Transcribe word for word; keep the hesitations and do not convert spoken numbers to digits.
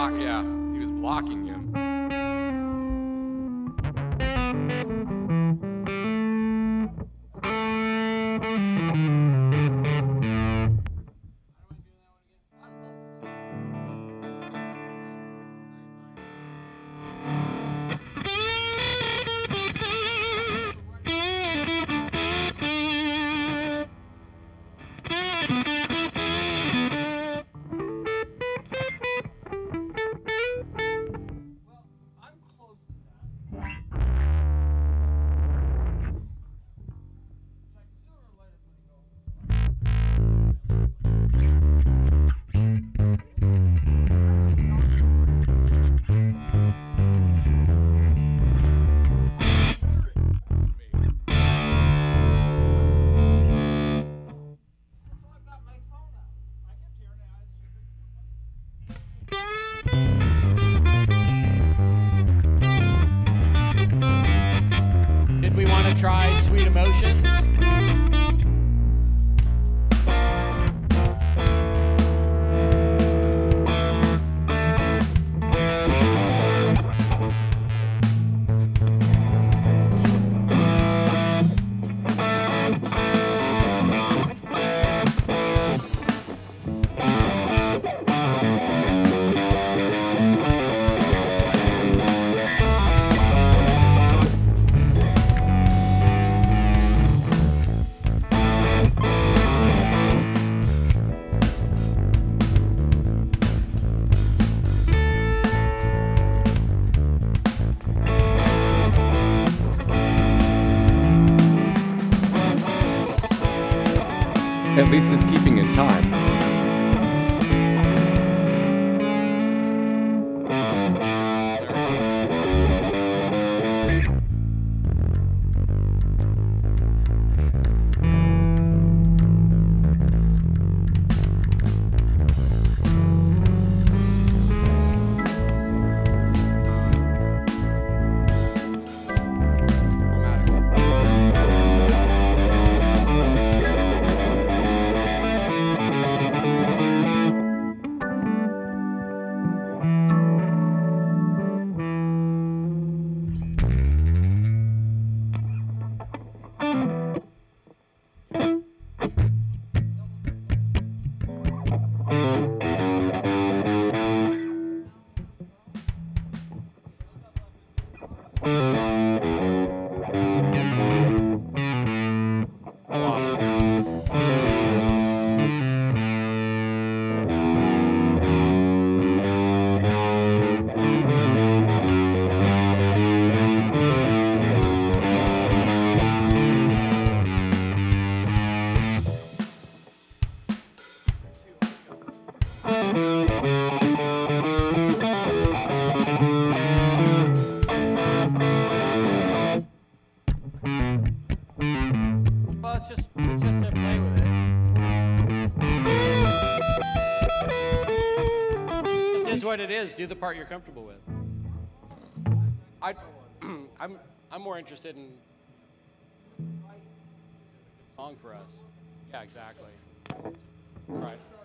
block. Yeah, he was blocking him. Did we want to try Sweet Emotions? At least it's keeping in time. Well, it's just, it's just to play with it. Just is what it is. Do the part you're comfortable with. I, I'm, I'm more interested in song for us. Yeah, exactly. Right.